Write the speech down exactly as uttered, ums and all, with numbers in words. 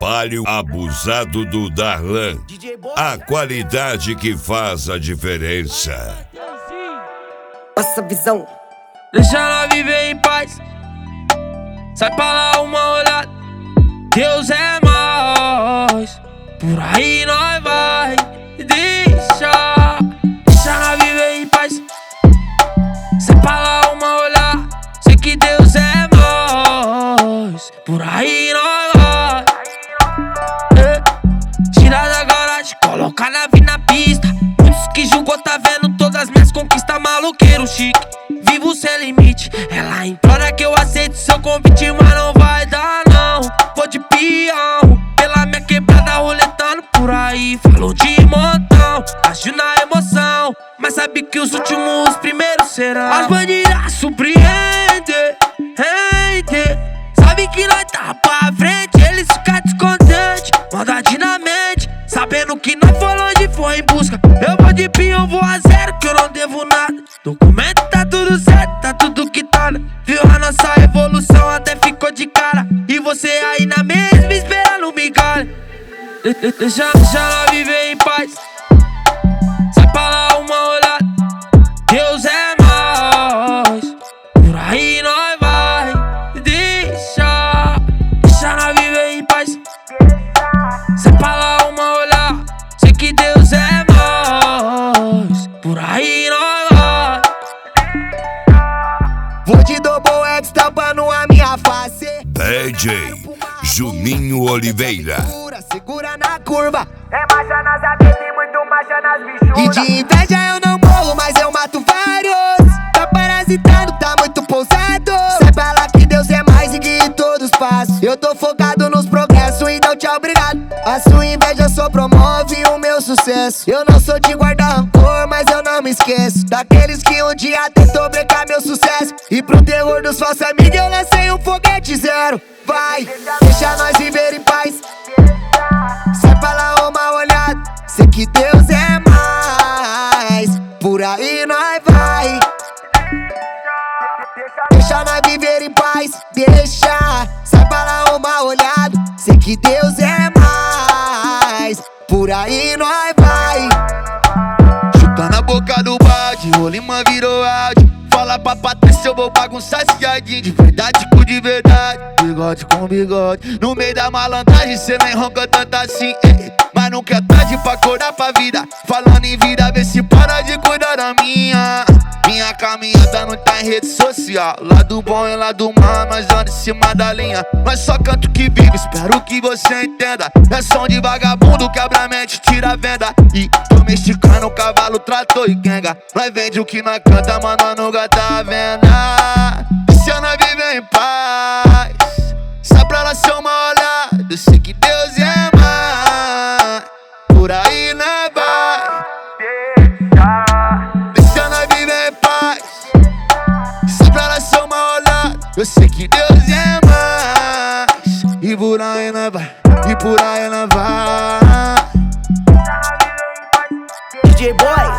trabalho abusado do Darlan. A qualidade que faz a diferença. Nossa visão. Deixa ela viver em paz. Sai pra lá uma olhada. Deus é mais. Por aí nós vai. Deixa. Deixa ela viver em paz. Sai pra lá uma olhada. Sei que Deus é mais. Por aí nós vai. É. Tira da garagem, coloca na vida na pista. Muitos que julgou tá vendo todas as minhas conquistas. Maloqueiro chique, vivo sem limite. Ela implora que eu aceite seu convite, mas não vai dar não. Vou de peão, pela minha quebrada roletando por aí. Falou de montão, agiu na emoção, mas sabe que os últimos os primeiros serão. As bandidas surpreendem, sabe que nós tá pra frente, eles ficam descontentes. Maldade na mente, sabendo que nós foi longe, foi em busca. Eu vou de pinho, eu vou a zero, que eu não devo nada. Documento tá tudo certo, tá tudo quitado. Viu a nossa evolução, até ficou de cara. E você aí na mesma, esperando migalha. de de Deixa, deixa ela viver em paz. Sai pra lá uma olhada. Deus é mais. Por aí nós vai. Deixa, deixa ela viver em paz. Sai pra lá uma olhada. Sei que Deus é mais. Por aí nós vai. Vou de double X tampando a minha face. D J Juninho Oliveira. Segura, segura na curva. É marcha nas abelhas e muito marcha nas bichudas. E de inveja eu não morro, mas eu mato vários. Tá parasitando, tá muito pousado. Saiba lá que Deus é mais e que todos passos. Eu tô focado nos progressos, então tchau, obrigado. A sua inveja só promove o meu sucesso. Eu não sou de guardar rancor, mas eu não me esqueço daqueles que um dia tentou brecar meu sucesso. E pro terror dos falsos amigos eu lancei um foguete zero. Vai, deixa nós viver em paz. Sai pra lá uma olhada. Sei que Deus é mais. Por aí nós vai. Deixa nós viver em paz. Deixa, sai pra lá uma olhada. Sei que Deus é mais. Por aí nós vai. Chuta na boca do balde, o Lima virou áudio. Fala pra Patrícia, eu vou bagunçar esse jardim. De verdade com de verdade, bigode com bigode. No meio da malandragem, cê nem ronca tanto assim, eh. Mas nunca é tarde pra acordar pra vida. Falando em vida, vê se para de cuidar da minha. Minha caminhada não tá em rede social. Lado bom e lado mal, nós andamos em cima da linha. Nós só canto que vive, espero que você entenda. É som de vagabundo, quebra a mente, tira a venda. E domesticando cavalo, trator e quenga. Nós vende o que nós canta, mas nós nunca tá venda. Deixa nós viver em paz. Sai pra lá ser uma olhada. Eu sei que Deus é mais. Por aí nós vai. Deixa nós viver em paz. Sai pra lá ser uma olhada. Eu sei que Deus é mais. E por aí nós vai. E por aí nós vai. D J Boy.